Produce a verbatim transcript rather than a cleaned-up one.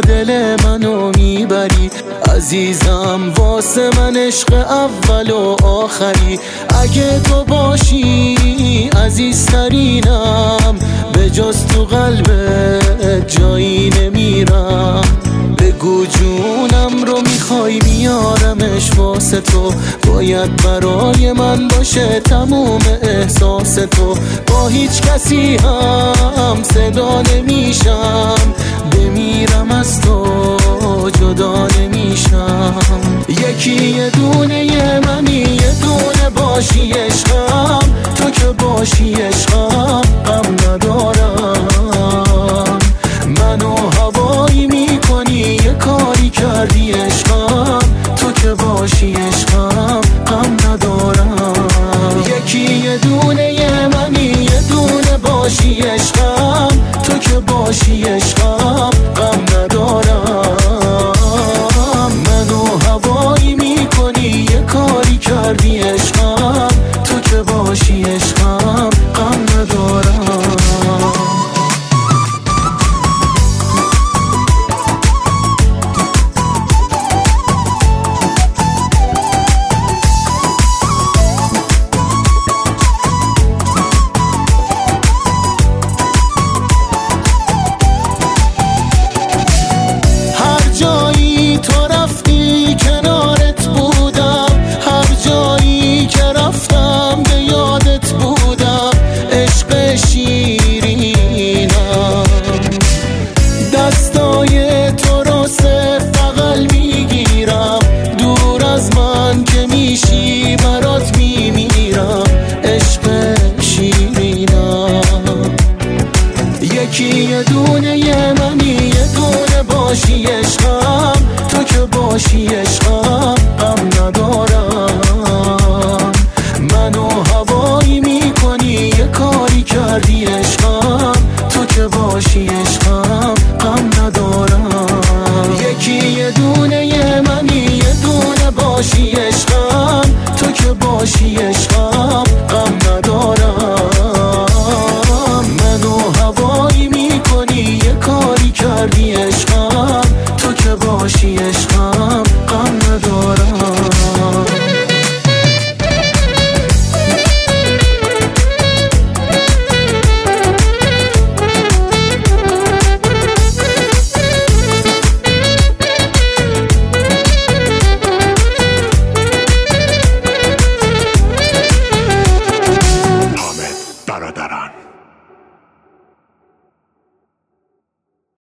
دل منو میبری عزیزم، واسه من عشق اول و آخری. اگه تو باشی عزیزترینم، به جز تو قلبت جایی نمیرم. بگو جونم رو میخوای میارمش واسه تو، باید برای من باشه تموم احساس تو. با هیچ کسی هم صدا نمیشم، بمیرم از تو جدا نمیشم. یکی یه دونه یه منی، یه دونه باشی عشقم، تو که باشی عشقم غم ندارم. منو هوایی میکنی یه کاری کردی عشقم، تو که باشی عشقم غم ندارم. یکی یه دونه یه منی، یه دونه باشی عشقم، تو که باشی عشقم غم ندارم. منو هوایی میکنی یه کاری کردی عشقم، تو که باشی عشقم غم ندارم. دستای تو رو صرف بغل میگیرم، دور از من که میشی برات میمیرم. عشق شیرینم، یکی یه دونه یه منی، یه دونه باشی عشقم، تو که باشی عشقم